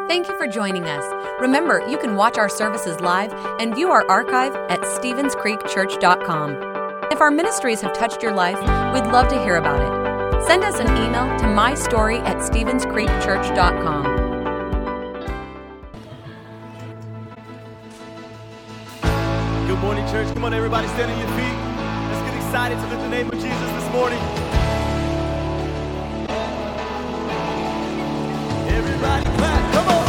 Thank you for joining us. Remember, you can watch our services live and view our archive at StevensCreekChurch.com. If our ministries have touched your life, we'd love to hear about it. Send us an email to mystory@StevensCreekChurch.com. Good morning, church. Come on, everybody, stand on your feet. Let's get excited to lift the name of Jesus this morning. Everybody clap. Come on.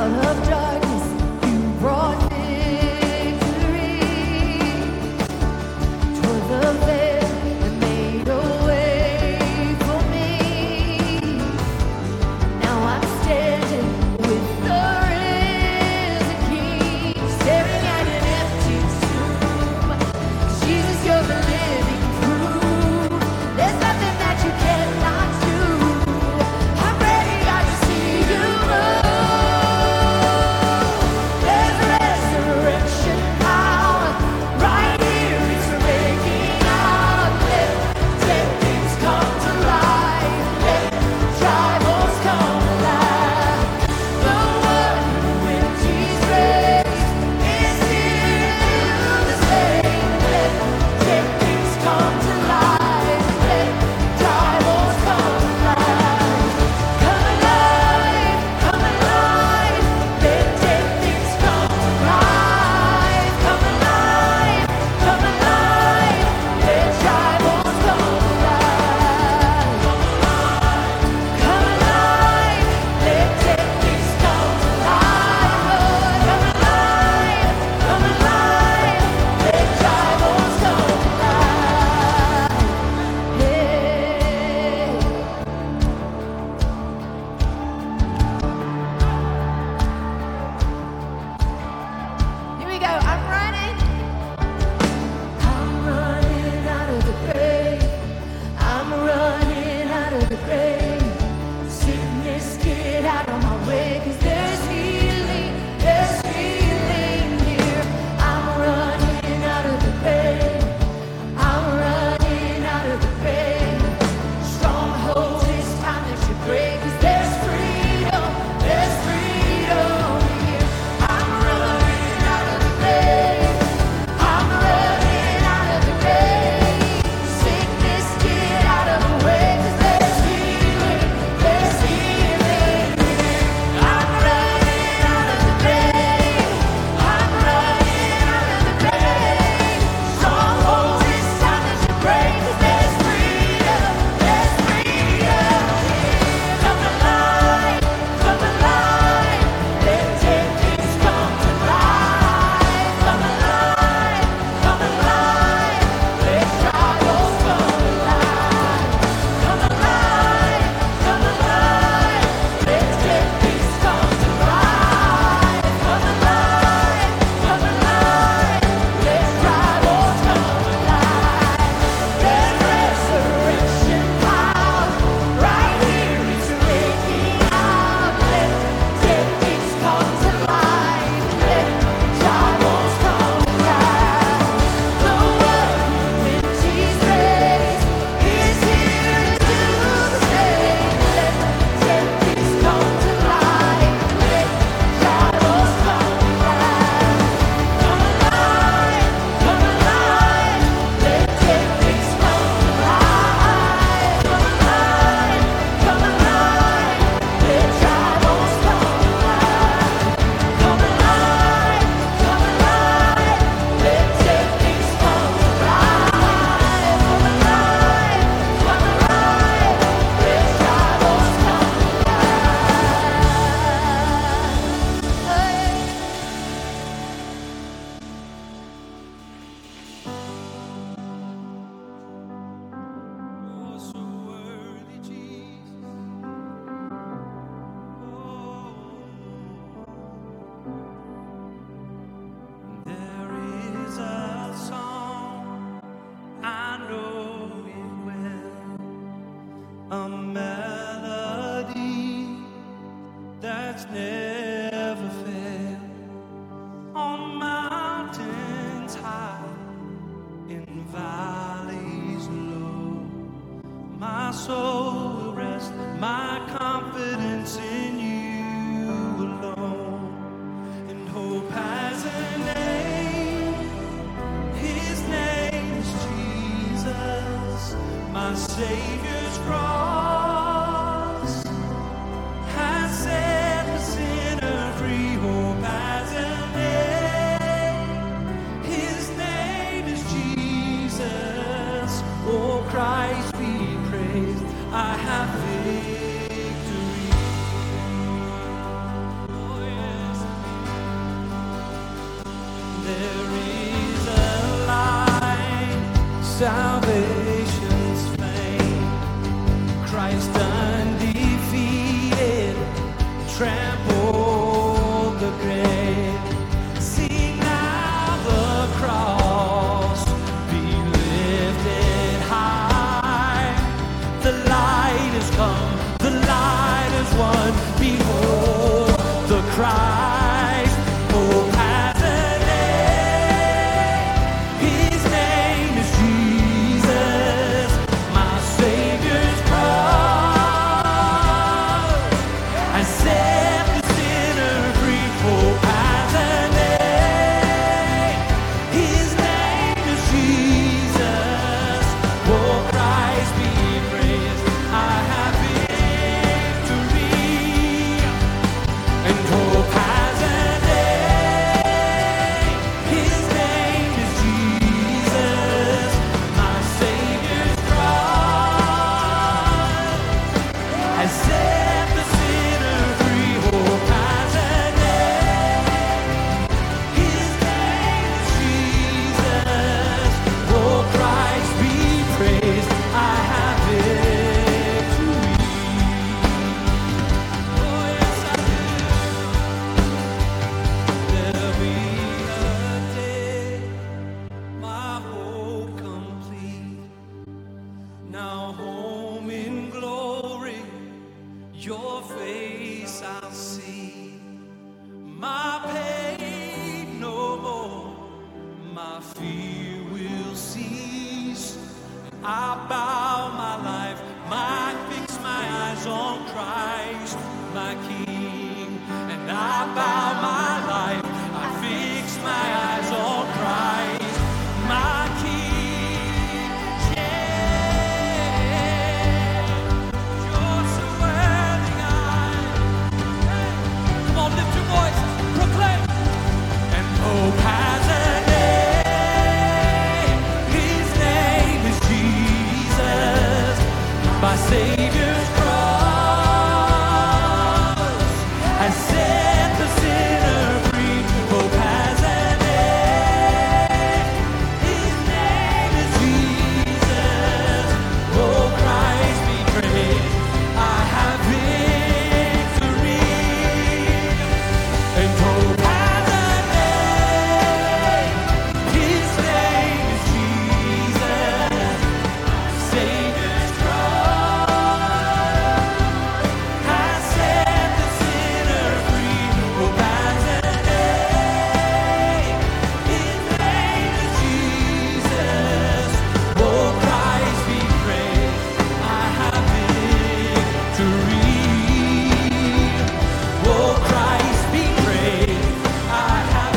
I have victory. Oh, yeah. Salvation's fame, Christ undefeated, trampled the grave. See now the cross be lifted high. The light has come, the light has won. Behold the Christ, hope has a name. His name is Jesus, my Savior's cross. I set the sinner free, hope has a name. His name is Jesus, oh Christ be praised. I have victory, and hope has a name. His name is Jesus, my Savior's cross. I set the sinner free, hope has a name. His name is Jesus, oh Christ be praised. I have victory. Oh yes I do. There'll be a day, my hope complete. Now home in glory, your face I'll see. My pain no more, my fear will cease. I bow my life, fix my eyes on Christ, my King. And I bow my life, I fix my eyes on Christ, my King. Yeah, you're so worthy, God. Come on, lift your voice, proclaim. And hope has a name. His name is Jesus, my Savior's cross. I set the sinner free. Hope has a name. His name is Jesus. Oh, Christ be praised. I have victory. And hope has a name. His name is Jesus, Savior's cross. I set the sinner free. Hope has a name. His name is Jesus. Oh, Christ be praised. I have victory. Oh, Christ be praised. I have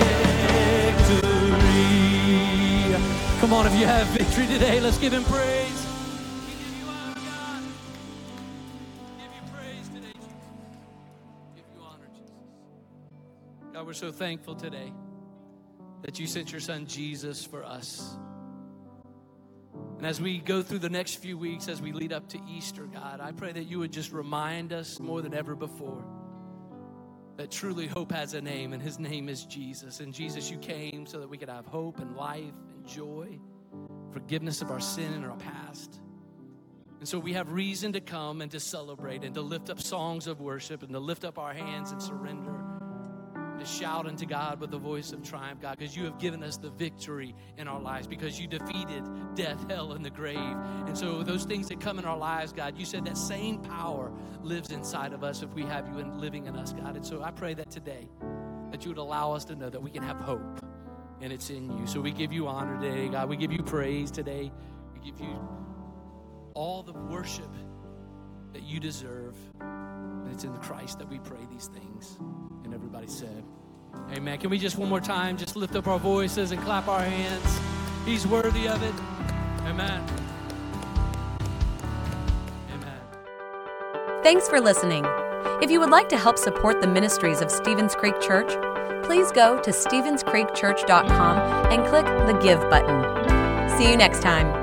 victory. Come on, if you have victory today, let's give him praise. We give you honor, God. Give you praise today, Jesus. Give you honor, Jesus. God, we're so thankful today that you sent your son Jesus for us. And as we go through the next few weeks, as we lead up to Easter, God, I pray that you would just remind us more than ever before that truly hope has a name, and his name is Jesus. And Jesus, you came so that we could have hope and life and joy, forgiveness of our sin and our past. And so we have reason to come and to celebrate and to lift up songs of worship and to lift up our hands and surrender and to shout unto God with the voice of triumph, God, because you have given us the victory in our lives, because you defeated death, hell, and the grave. And so those things that come in our lives, God, you said that same power lives inside of us if we have you living in us, God. And so I pray that today that you would allow us to know that we can have hope, and it's in you. So we give you honor today, God. We give you praise today. We give you all the worship that you deserve. And it's in Christ that we pray these things. And everybody said, amen. Can we just one more time just lift up our voices and clap our hands? He's worthy of it. Amen. Amen. Thanks for listening. If you would like to help support the ministries of Stevens Creek Church, please go to StevensCreekChurch.com and click the Give button. See you next time.